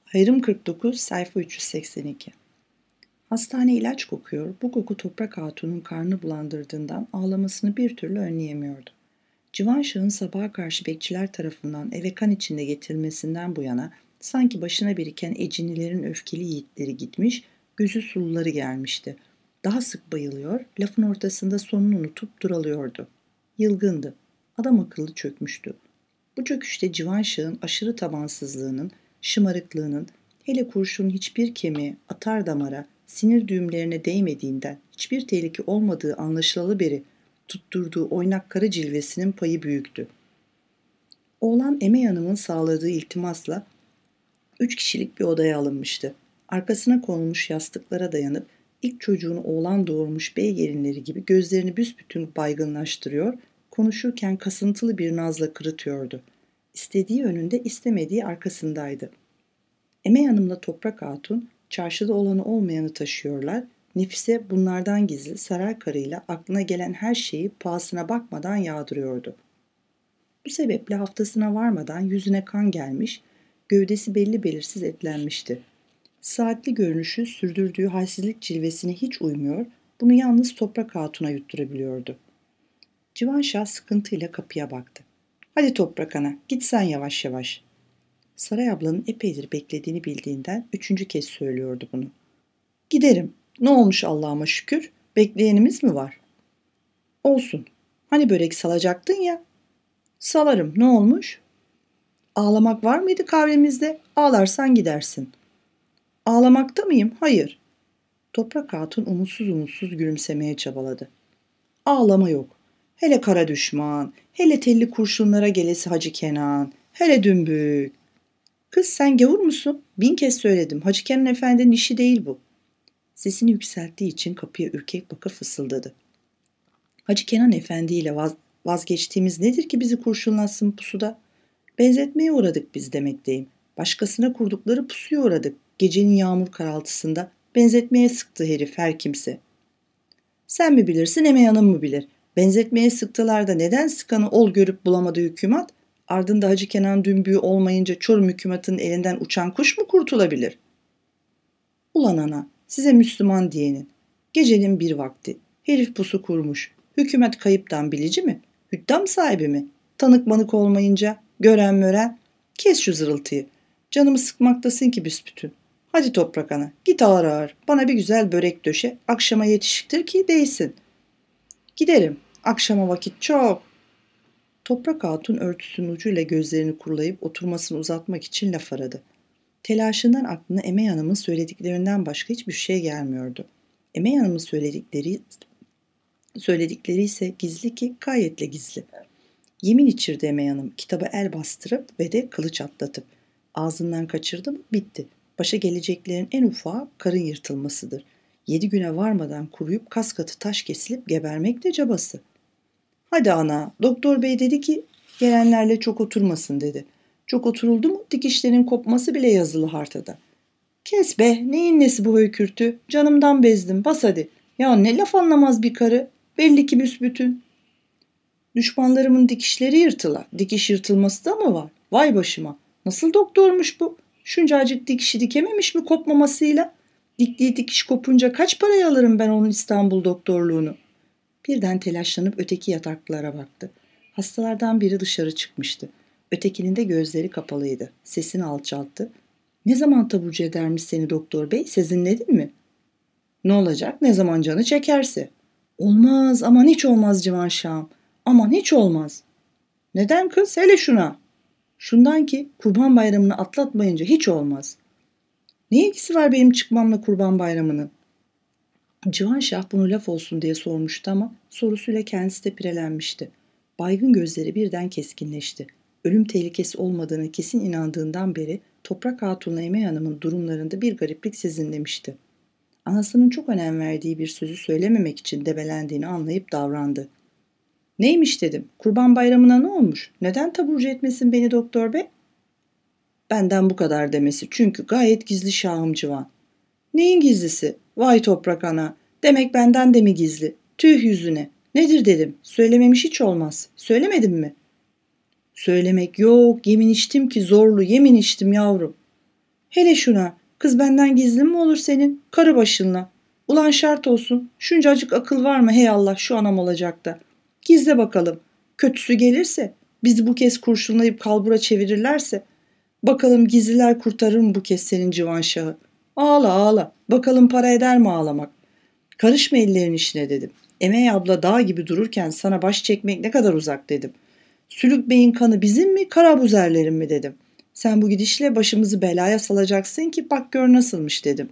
Ayrım 49, sayfa 382. Hastane ilaç kokuyor, bu koku Toprak Hatun'un karnını bulandırdığından ağlamasını bir türlü önleyemiyordu. Civanşah'ın sabaha karşı bekçiler tarafından eve kan içinde getirilmesinden bu yana sanki başına biriken ecinilerin öfkeli yiğitleri gitmiş, gözü suluları gelmişti. Daha sık bayılıyor, lafın ortasında sonunu unutup duralıyordu. Yılgındı, adam akıllı çökmüştü. Bu çöküşte Civanşah'ın aşırı tabansızlığının, şımarıklığının, hele kurşunun hiçbir kemiğe, atar damara, sinir düğümlerine değmediğinden hiçbir tehlike olmadığı anlaşılalı beri tutturduğu oynak kara cilvesinin payı büyüktü. Oğlan Emey Hanım'ın sağladığı iltimasla 3 kişilik bir odaya alınmıştı. Arkasına konulmuş yastıklara dayanıp ilk çocuğunu oğlan doğurmuş bey gelinleri gibi gözlerini büsbütün baygınlaştırıyor, konuşurken kasıntılı bir nazla kırıtıyordu. İstediği önünde, istemediği arkasındaydı. Emey Hanım'la Toprak Hatun çarşıda olanı olmayanı taşıyorlar, Nefise bunlardan gizli saray karıyla aklına gelen her şeyi pahasına bakmadan yağdırıyordu. Bu sebeple haftasına varmadan yüzüne kan gelmiş, gövdesi belli belirsiz etlenmişti. Saatli görünüşü sürdürdüğü halsizlik cilvesine hiç uymuyor, bunu yalnız Toprak Hatun'a yutturabiliyordu. Civanşah sıkıntıyla kapıya baktı. "Hadi Toprak Ana, git sen yavaş yavaş." Saray ablanın epeydir beklediğini bildiğinden 3. kez söylüyordu bunu. "Giderim. Ne olmuş Allah'ıma şükür? Bekleyenimiz mi var?" "Olsun. Hani börek salacaktın ya?" "Salarım. Ne olmuş?" "Ağlamak var mıydı kahvemizde? Ağlarsan gidersin." "Ağlamakta mıyım? Hayır." Toprak Hatun umutsuz umutsuz gülümsemeye çabaladı. "Ağlama yok. Hele kara düşman, hele telli kurşunlara gelesi Hacı Kenan, hele dümbük." "Kız sen gavur musun? 1000 kez söyledim. Hacı Kenan Efendi'nin işi değil bu." Sesini yükselttiği için kapıya ürkek bakıp fısıldadı. "Hacı Kenan Efendi ile vazgeçtiğimiz nedir ki bizi kurşunlatsın pusuda? Benzetmeye uğradık biz demekteyim. Başkasına kurdukları pusuya uğradık. Gecenin yağmur karaltısında benzetmeye sıktı herif her kimse." "Sen mi bilirsin, Emey Hanım mı bilir? Benzetmeye sıktılar da neden sıkanı ol görüp bulamadı hükümet? Ardında Hacı Kenan dümbüğü olmayınca Çorum hükümetinin elinden uçan kuş mu kurtulabilir?" "Ulan ana, size Müslüman diyenin. Gecenin bir vakti. Herif pusu kurmuş. Hükümet kayıptan bilici mi? Hüddam sahibi mi? Tanık manık olmayınca, gören mören. Kes şu zırıltıyı. Canımı sıkmaktasın ki büsbütün. Hadi Toprak Ana, git ağır ağır. Bana bir güzel börek döşe. Akşama yetişiktir ki değsin." "Giderim. Akşama vakit çok." Toprak Hatun örtüsünün ucuyla gözlerini kurulayıp oturmasını uzatmak için laf aradı. Telaşından aklına Emey Hanım'ın söylediklerinden başka hiçbir şey gelmiyordu. Emey Hanım'ın söyledikleri ise gizli ki gayetle gizli. Yemin içirdi Emey Hanım, kitaba el bastırıp ve de kılıç atlatıp. Ağzından kaçırdı mı bitti. Başa geleceklerin en ufağı karın yırtılmasıdır. 7 güne varmadan kuruyup kas katı taş kesilip gebermek de cabası. "Hadi ana, doktor bey dedi ki gelenlerle çok oturmasın dedi. Çok oturuldu mu dikişlerin kopması bile yazılı hartada." "Kes be, neyin nesi bu höykürtü? Canımdan bezdim, bas hadi." "Ya ne laf anlamaz bir karı, belli ki büsbütün." "Düşmanlarımın dikişleri yırtıla, dikiş yırtılması da mı var? Vay başıma, nasıl doktormuş bu? Şuncacık dikişi dikememiş mi kopmamasıyla? Diktiği dikiş kopunca kaç paraya alırım ben onun İstanbul doktorluğunu?" Birden telaşlanıp öteki yataklara baktı. Hastalardan biri dışarı çıkmıştı. Ötekinin de gözleri kapalıydı. Sesini alçalttı. "Ne zaman taburcu edermiş seni doktor bey? Sezinledin mi?" "Ne olacak? Ne zaman canı çekerse." "Olmaz, aman hiç olmaz Civanşah'ım. Aman hiç olmaz." "Neden kız? Hele şuna." "Şundan ki Kurban Bayramı'nı atlatmayınca hiç olmaz." "Ne ilgisi var benim çıkmamla Kurban Bayramı'nın?" Civanşah bunu laf olsun diye sormuştu ama sorusuyla kendisi de pirelenmişti. Baygın gözleri birden keskinleşti. Ölüm tehlikesi olmadığına kesin inandığından beri Toprak Hatun'la Emey Hanım'ın durumlarında bir gariplik sezinlemişti. Anasının çok önem verdiği bir sözü söylememek için debelendiğini anlayıp davrandı. "Neymiş dedim, Kurban Bayramı'na ne olmuş? Neden taburcu etmesin beni doktor bey?" "Benden bu kadar demesi, çünkü gayet gizli şahım Civan." "Neyin gizlisi? Vay Toprak Ana. Demek benden de mi gizli? Tüh yüzüne. Nedir dedim. Söylememiş hiç olmaz. Söylemedim mi?" "Söylemek yok. Yemin içtim ki zorlu. Yemin içtim yavrum." Hele şuna, kız benden gizli mi olur senin? Karı başınla. Ulan şart olsun, şuncacık akıl var mı hey Allah şu anam olacak da. Gizle bakalım. Kötüsü gelirse, bizi bu kez kurşunlayıp kalbura çevirirlerse, bakalım gizliler kurtarır mı bu kez senin civanşahı? Ağla ağla, bakalım para eder mi ağlamak? Karışma ellerin işine dedim. Emey abla dağ gibi dururken sana baş çekmek ne kadar uzak dedim. Sülük Bey'in kanı bizim mi, Karabuzerlerin mi dedim. Sen bu gidişle başımızı belaya salacaksın ki bak gör nasılmış dedim.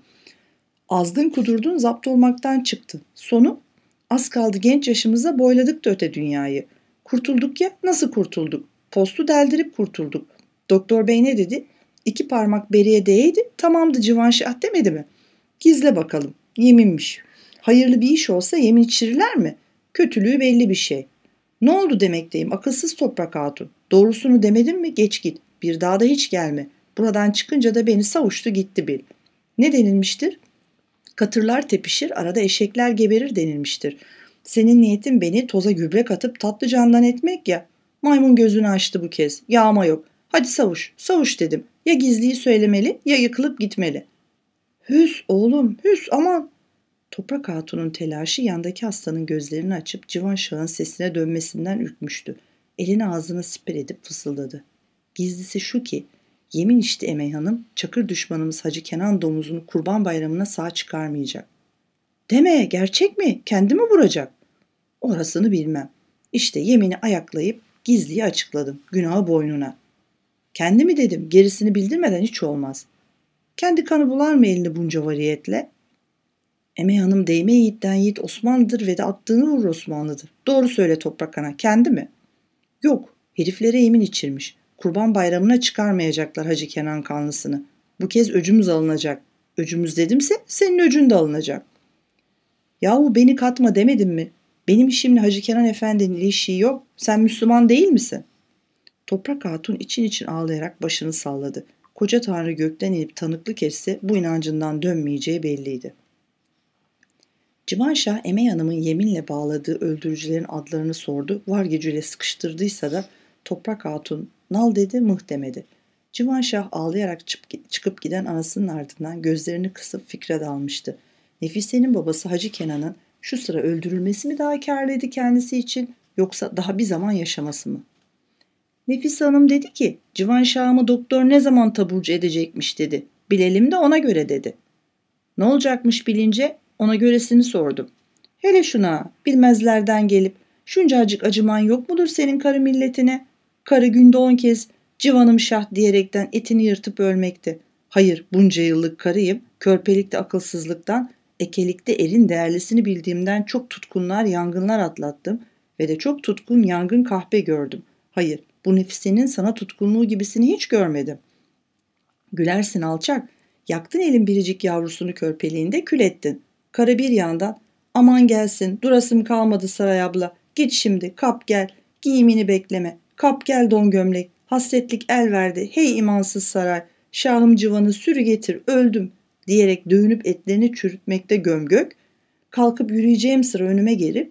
Azdın kudurdun zapt olmaktan çıktı. Sonu az kaldı genç yaşımıza boyladık da öte dünyayı. Kurtulduk ya nasıl kurtulduk? Postu deldirip kurtulduk. Doktor bey ne dedi? 2 parmak beriye değeydi tamamdı civanşah demedi mi? Gizle bakalım. Yeminmiş. Hayırlı bir iş olsa yemin içirirler mi? Kötülüğü belli bir şey. Ne oldu demekteyim akılsız toprak hatun. Doğrusunu demedim mi geç git. Bir daha da hiç gelme. Buradan çıkınca da beni savuştu gitti bil. Ne denilmiştir? Katırlar tepişir arada eşekler geberir denilmiştir. Senin niyetin beni toza gübre katıp tatlı candan etmek ya. Maymun gözünü açtı bu kez. Yağma yok. Hadi savuş, savuş dedim. Ya gizliyi söylemeli ya yıkılıp gitmeli. Hüs oğlum, hüs aman. Toprak Hatun'un telaşı yandaki hastanın gözlerini açıp Civan Şah'ın sesine dönmesinden ürkmüştü. Elini ağzına siper edip fısıldadı. Gizlisi şu ki, yemin içti Emey Hanım, Çakır düşmanımız Hacı Kenan domuzunu Kurban Bayramı'na sağ çıkarmayacak. Deme, gerçek mi? Kendi mi vuracak? Orasını bilmem. İşte yemini ayaklayıp gizliyi açıkladım. Günahı boynuna. Kendi mi dedim, gerisini bildirmeden hiç olmaz. Kendi kanı bular mı elini bunca variyetle? Emey Hanım değme yiğitten yiğit Osmanlı'dır ve de attığını vurur Osmanlı'dır. Doğru söyle Toprak Ana, kendi mi? Yok, heriflere yemin içirmiş. Kurban Bayramı'na çıkarmayacaklar Hacı Kenan kanlısını. Bu kez öcümüz alınacak. Öcümüz dedimse senin öcün de alınacak. Yahu beni katma demedim mi? Benim işimle Hacı Kenan Efendi'nin ilişiği yok. Sen Müslüman değil misin? Toprak Hatun için için ağlayarak başını salladı. Koca Tanrı gökten inip tanıklık etse bu inancından dönmeyeceği belliydi. Civanşah Emey Hanım'ın yeminle bağladığı öldürücülerin adlarını sordu. Var gücüyle sıkıştırdıysa da Toprak Hatun nal dedi mıh demedi. Civanşah ağlayarak çıkıp giden anasının ardından gözlerini kısıp fikre dalmıştı. Nefise'nin babası Hacı Kenan'ın şu sıra öldürülmesi mi daha kârlıydı kendisi için yoksa daha bir zaman yaşaması mı? Nefise Hanım dedi ki Civanşah'ımı doktor ne zaman taburcu edecekmiş dedi. Bilelim de ona göre dedi. Ne olacakmış bilince ona göresini sordum. Hele şuna bilmezlerden gelip şuncacık acıman yok mudur senin karı milletine? Karı günde 10 kez civanım şah diyerekten etini yırtıp ölmekte. Hayır bunca yıllık karıyım körpelikte akılsızlıktan ekelikte erin değerlisini bildiğimden çok tutkunlar yangınlar atlattım ve de çok tutkun yangın kahpe gördüm. Hayır bu nefisenin sana tutkunluğu gibisini hiç görmedim. Gülersin alçak. Yaktın elin biricik yavrusunu körpeliğinde kül ettin. Karı bir yandan aman gelsin durasım kalmadı saray abla. Git şimdi kap gel giyimini bekleme. Kap gel don gömlek. Hasretlik el verdi. Hey imansız saray. Şahım civanı sürü getir öldüm diyerek dövünüp etlerini çürütmekte gömgök. Kalkıp yürüyeceğim sıra önüme gelip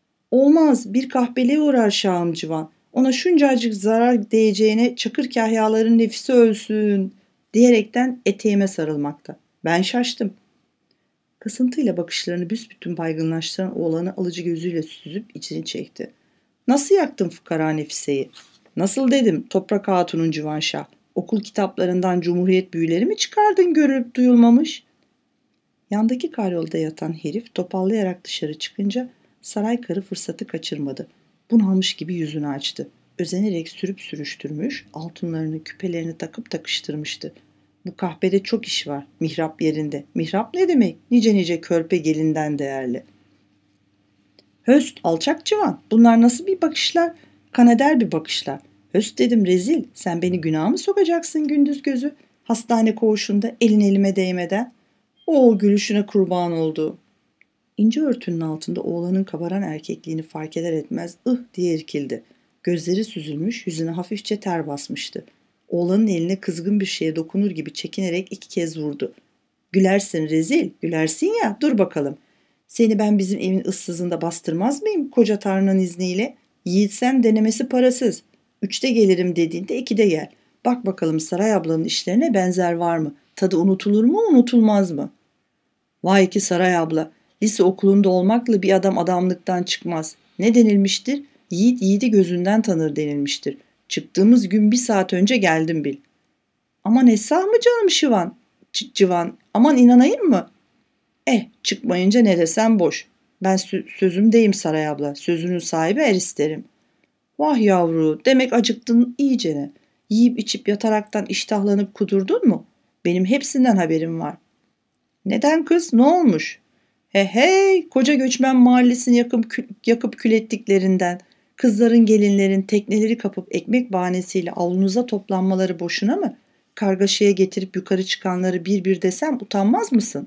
olmaz bir kahpeliğe uğrar şahım civan. Ona şuncacık zarar değeceğine çakır kahyaların nefisi ölsün diyerekten eteğime sarılmakta. Ben şaştım. Kasıntıyla bakışlarını büsbütün baygınlaştıran oğlanı alıcı gözüyle süzüp içini çekti. Nasıl yaktın fukara nefiseyi? Nasıl dedim Toprak Hatun'un civanşah. Okul kitaplarından cumhuriyet büyüleri mi çıkardın görülüp duyulmamış? Yandaki karyolda yatan herif topallayarak dışarı çıkınca saray karı fırsatı kaçırmadı. Bunalmış gibi yüzünü açtı. Özenerek sürüp sürüştürmüş, altınlarını küpelerini takıp takıştırmıştı. Bu kahvede çok iş var, mihrap yerinde. Mihrap ne demek? Nice nice körpe gelinden değerli. Höst, alçak civan, bunlar nasıl bir bakışlar? Kan eder bir bakışlar. Höst dedim rezil, sen beni günaha mı sokacaksın gündüz gözü? Hastane koğuşunda elin elime değmeden. O gülüşüne kurban oldu. İnce örtünün altında oğlanın kabaran erkekliğini fark eder etmez diye irkildi. Gözleri süzülmüş, yüzüne hafifçe ter basmıştı. Oğlanın eline kızgın bir şeye dokunur gibi çekinerek 2 kez vurdu. Gülersin rezil, gülersin ya, dur bakalım. Seni ben bizim evin ıssızında bastırmaz mıyım koca Tanrı'nın izniyle? Yiğitsen denemesi parasız. 3'te gelirim dediğinde 2'de gel. Bak bakalım Saray ablanın işlerine benzer var mı? tadı unutulur mu, unutulmaz mı? Vay ki Saray abla, lise okulunda olmakla bir adam adamlıktan çıkmaz. Ne denilmiştir? Yiğit yiğidi gözünden tanır denilmiştir. Çıktığımız gün 1 saat önce geldim bil. Aman esah mı canım Şivan? Civan, aman inanayım mı? Çıkmayınca ne desem boş. Ben sözümdeyim Saray abla, sözünün sahibi er isterim. Vah yavru, demek acıktın iyicene. Yiyip içip yataraktan iştahlanıp kudurdun mu? Benim hepsinden haberim var. Neden kız, ne olmuş? He hey, koca göçmen mahallesini yakıp kül ettiklerinden, kızların gelinlerin tekneleri kapıp ekmek bahanesiyle avlunuza toplanmaları boşuna mı? Kargaşaya getirip yukarı çıkanları bir bir desem utanmaz mısın?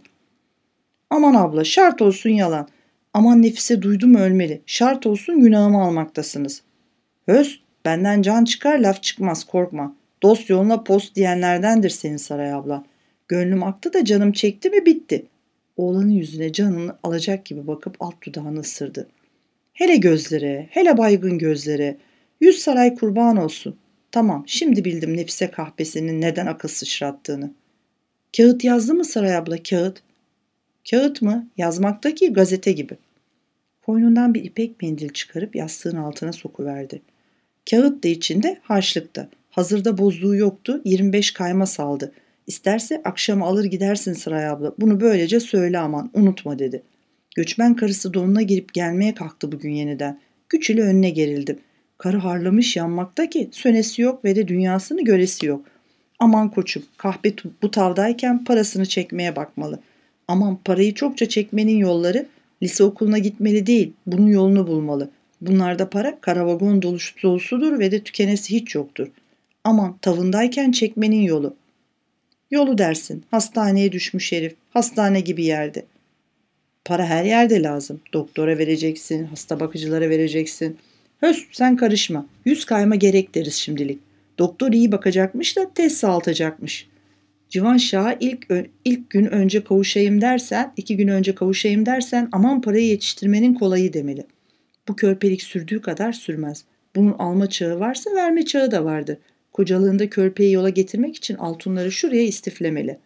Aman abla, şart olsun yalan. Aman Nefise duydum ölmeli. Şart olsun günahımı almaktasınız. Höst, benden can çıkar laf çıkmaz korkma. Dost yoluna post diyenlerdendir senin Saray abla. Gönlüm aktı da canım çekti mi bitti. Oğlanın yüzüne canını alacak gibi bakıp alt dudağını ısırdı. Hele gözlere, hele baygın gözlere. 100 saray kurban olsun. Tamam, şimdi bildim Nefise kahpesinin neden akıl sıçrattığını. Kağıt yazdı mı Saray abla, kağıt? Kağıt mı? Yazmaktaki gazete gibi. Koynundan bir ipek mendil çıkarıp yastığın altına sokuverdi. Kağıt da içinde, harçlıkta. Hazırda bozduğu yoktu, 25 kayma saldı. İsterse akşama alır gidersin Saray abla. Bunu böylece söyle aman, unutma dedi. Göçmen karısı donuna girip gelmeye kalktı bugün yeniden. Güç ile önüne gerildim. Karı harlamış yanmakta ki sönesi yok ve de dünyasını göresi yok. Aman koçum, kahpe bu tavdayken parasını çekmeye bakmalı. Aman parayı çokça çekmenin yolları, lise okuluna gitmeli değil, bunun yolunu bulmalı. Bunlarda para karavagon dolusudur ve de tükenesi hiç yoktur. Aman tavındayken çekmenin yolu. Yolu dersin, hastaneye düşmüş herif, hastane gibi yerde. Para her yerde lazım. Doktora vereceksin, hasta bakıcılara vereceksin. Höst sen karışma. 100 kayma gerek deriz şimdilik. Doktor iyi bakacakmış da tez sağaltacakmış. Civan Şah'a ilk gün önce kavuşayım dersen, 2 gün önce kavuşayım dersen aman parayı yetiştirmenin kolayı demeli. Bu körpelik sürdüğü kadar sürmez. Bunun alma çağı varsa verme çağı da vardır. Kocalığında körpeyi yola getirmek için altınları şuraya istiflemeli.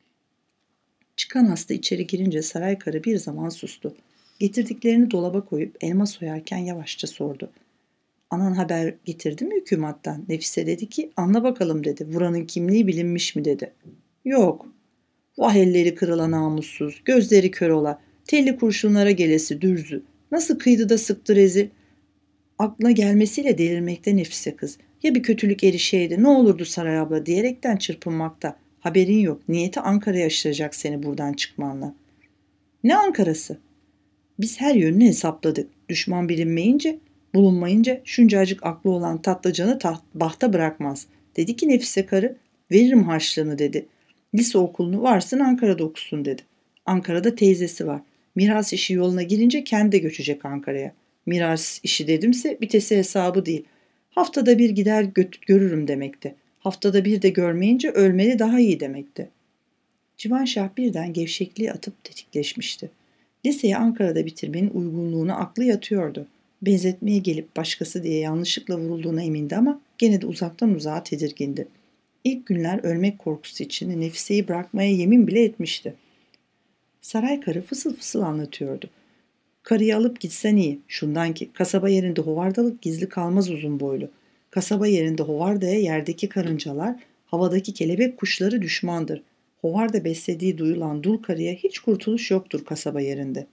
Çıkan hasta içeri girince saray karı bir zaman sustu. Getirdiklerini dolaba koyup elma soyarken yavaşça sordu. Anan haber getirdi mi hükümattan? Nefise dedi ki anla bakalım dedi. Vuranın kimliği bilinmiş mi dedi. Yok. Vah elleri kırılan namussuz, gözleri kör ola, telli kurşunlara gelesi dürzü. Nasıl kıydı da sıktı rezil. Aklına gelmesiyle delirmekte Nefise kız. Ya bir kötülük erişeydi ne olurdu Saray abla diyerekten çırpınmakta. Haberin yok. Niyeti Ankara'ya aşıracak seni buradan çıkmanla. Ne Ankara'sı? Biz her yönünü hesapladık. Düşman bulunmayınca şuncacık aklı olan Tatlıcan'ı bahta bırakmaz. Dedi ki Nefise karı, veririm harçlığını dedi. Lise okulunu varsın Ankara'da okusun dedi. Ankara'da teyzesi var. Miras işi yoluna girince kendi de göçecek Ankara'ya. Miras işi dedimse bitesi hesabı değil. Haftada bir gider görürüm demekti. Haftada bir de görmeyince ölmeli daha iyi demekti. Civanşah birden gevşekliği atıp tetikleşmişti. Liseyi Ankara'da bitirmenin uygunluğuna aklı yatıyordu. Benzetmeye gelip başkası diye yanlışlıkla vurulduğuna emindi ama gene de uzaktan uzağa tedirgindi. İlk günler ölmek korkusu içinde Nefise'yi bırakmaya yemin bile etmişti. Saray karı fısıl fısıl anlatıyordu. Karıyı alıp gitsen iyi. Şundan ki kasaba yerinde hovardalık gizli kalmaz uzun boylu. Kasaba yerinde hovardaya yerdeki karıncalar, havadaki kelebek kuşları düşmandır. Hovarda beslediği duyulan dul karıya hiç kurtuluş yoktur kasaba yerinde.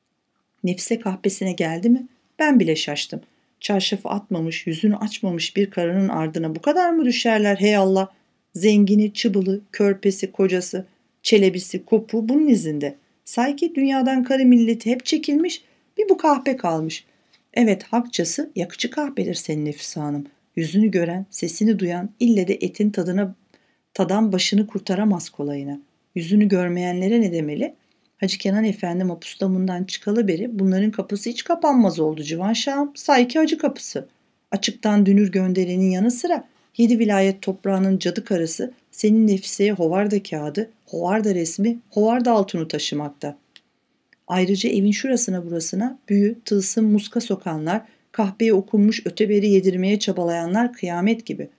Nefise kahpesine geldi mi? Ben bile şaştım. Çarşafı atmamış, yüzünü açmamış bir karının ardına bu kadar mı düşerler hey Allah? Zengini, çıbılı, körpesi, kocası, çelebisi, kopu bunun izinde. Sanki dünyadan karı milleti hep çekilmiş, bir bu kahpe kalmış. Evet hakçası yakıcı kahpedir senin Nefise Hanım. Yüzünü gören, sesini duyan ille de etin tadan başını kurtaramaz kolayına. Yüzünü görmeyenlere ne demeli? Hacı Kenan Efendi mapustamından çıkalı beri bunların kapısı hiç kapanmaz oldu Civanşah'ım. Sayki hacı kapısı. Açıktan dünür gönderenin yanı sıra 7 vilayet toprağının cadı karısı senin Nefise'ye hovarda kağıdı, hovarda resmi, hovarda altını taşımakta. Ayrıca evin şurasına burasına büyü, tılsım, muska sokanlar, kahveye okunmuş öteberi yedirmeye çabalayanlar kıyamet gibi.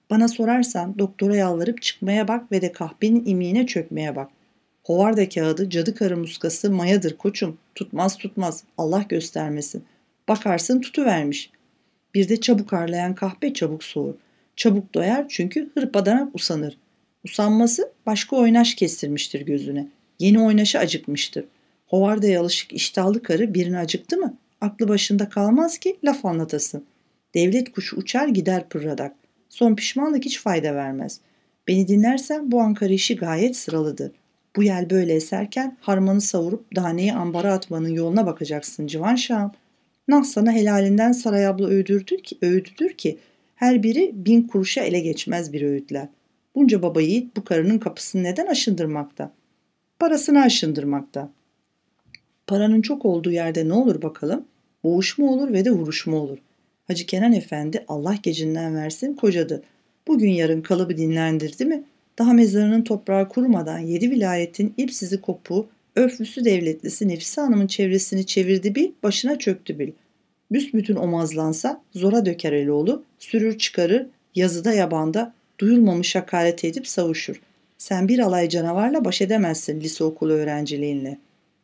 Bana sorarsan doktora yalvarıp çıkmaya bak ve de kahvenin imiğine çökmeye bak. Hovarda kağıdı, cadı karı muskası mayadır koçum. Tutmaz tutmaz. Allah göstermesin. Bakarsın tutuvermiş. Bir de çabuk harlayan kahpe çabuk soğur. Çabuk doyar çünkü hırpadanak usanır. Usanması başka oynaş kestirmiştir gözüne. Yeni oynaşı acıkmıştır. Hovarda'ya alışık iştahlı karı birine acıktı mı? Aklı başında kalmaz ki laf anlatasın. Devlet kuşu uçar gider pırradak. Son pişmanlık hiç fayda vermez. Beni dinlersen bu Ankara işi gayet sıralıdır. Bu yel böyle eserken harmanı savurup daneyi ambara atmanın yoluna bakacaksın Civan Şahım. Nah sana helalinden saray abla öğüdüdür ki her biri 1000 kuruşa ele geçmez bir öğütler. Bunca baba yiğit bu karının kapısını neden aşındırmakta? Parasını aşındırmakta. Paranın çok olduğu yerde ne olur bakalım? Boğuşma olur ve de vuruşma olur. Hacı Kenan Efendi Allah gecinden versin kocadı. Bugün yarın kalıbı dinlendirdi mi? Daha mezarının toprağı kurumadan 7 vilayetin ipsizi kopuğu, örflüsü devletlisi Nefise Hanım'ın çevresini çevirdi bil, başına çöktü bil. Büsbütün omazlansa zora döker Eloğlu, sürür çıkarır, yazıda yabanda duyulmamış hakaret edip savuşur. Sen bir alay canavarla baş edemezsin lise okulu öğrenciliğinle.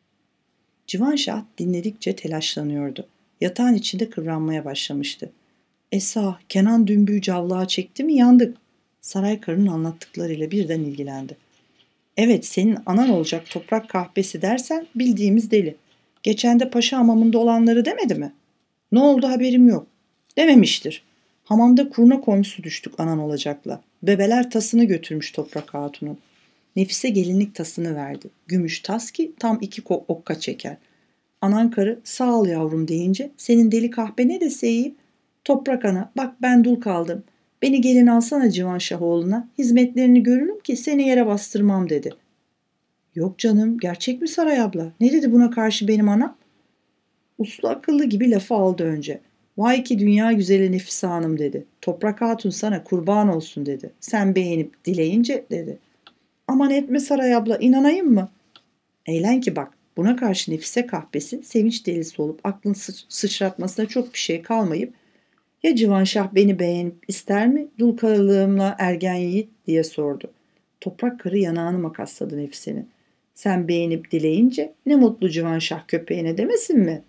Civanşah dinledikçe telaşlanıyordu. Yatağın içinde kıvranmaya başlamıştı. Esa, Kenan dümbüğü cavlağa çekti mi yandık. Saray karının anlattıklarıyla birden ilgilendi. Evet, senin anan olacak toprak kahpesi dersen bildiğimiz deli. Geçen de paşa hamamında olanları demedi mi? Ne oldu haberim yok. Dememiştir. Hamamda kurna komşusu düştük anan olacakla. Bebeler tasını götürmüş toprak hatunun. Nefise gelinlik tasını verdi. Gümüş tas ki tam 2 okka çeker. Anan karı sağ ol yavrum deyince senin deli kahpe ne dese iyi. Toprak ana bak ben dul kaldım. Beni gelin alsana Civanşah oğluna. Hizmetlerini görürüm ki seni yere bastırmam dedi. Yok canım gerçek mi Saray abla? Ne dedi buna karşı benim anam? Uslu akıllı gibi lafı aldı önce. Vay ki dünya güzeli Nefise Hanım dedi. Toprak Hatun sana kurban olsun dedi. Sen beğenip dileyince dedi. Aman etme Saray abla inanayım mı? Eğlen ki bak buna karşı Nefise kahpesi sevinç delisi olup aklın sıçratmasına çok bir şey kalmayıp ya Civanşah beni beğenip ister mi dul karılığımla ergen yiğit diye sordu. Toprak karı yanağını makasladı Nefise'nin. Sen beğenip dileyince ne mutlu Civanşah köpeğine demesin mi?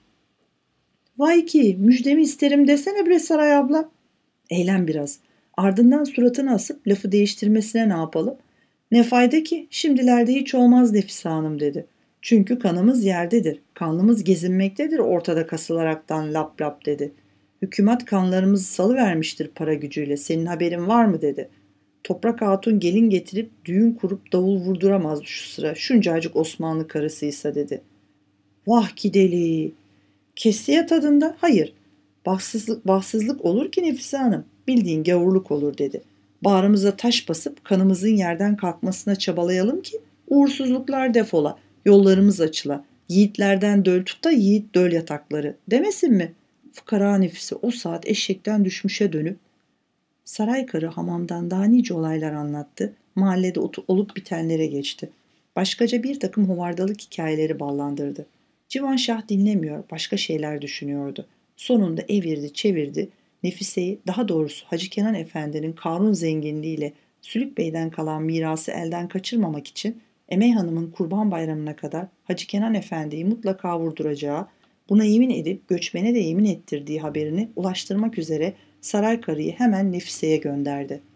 Vay ki müjdemi isterim desene bre Saray abla. Eğlen biraz. Ardından suratını asıp lafı değiştirmesine ne yapalım? Ne fayda ki şimdilerde hiç olmaz Nefise Hanım dedi. Çünkü kanımız yerdedir. Kanlımız gezinmektedir ortada kasılaraktan lap lap dedi. Hükümet kanlarımızı salıvermiştir para gücüyle. Senin haberin var mı dedi. Toprak Hatun gelin getirip düğün kurup davul vurduramaz şu sıra. Şuncacık Osmanlı karısıysa dedi. Vah ki deli. Kestiye tadında hayır. Bahtsızlık olur ki Nefise Hanım. Bildiğin gavurluk olur dedi. Bağrımıza taş basıp kanımızın yerden kalkmasına çabalayalım ki uğursuzluklar defola, yollarımız açıla. Yiğitlerden döl tut da yiğit döl yatakları demesin mi? Fukara Nefise o saat eşekten düşmüşe dönüp saray karı hamamdan daha nice olaylar anlattı. Mahallede olup bitenlere geçti. Başkaca bir takım hovardalık hikayeleri ballandırdı. Civanşah dinlemiyor, başka şeyler düşünüyordu. Sonunda evirdi, çevirdi. Nefise'yi, daha doğrusu Hacı Kenan Efendi'nin Karun zenginliğiyle Sülük Bey'den kalan mirası elden kaçırmamak için Emey Hanım'ın Kurban Bayramı'na kadar Hacı Kenan Efendi'yi mutlaka vurduracağı, buna yemin edip göçmene de yemin ettirdiği haberini ulaştırmak üzere saray karıyı hemen Nefise'ye gönderdi.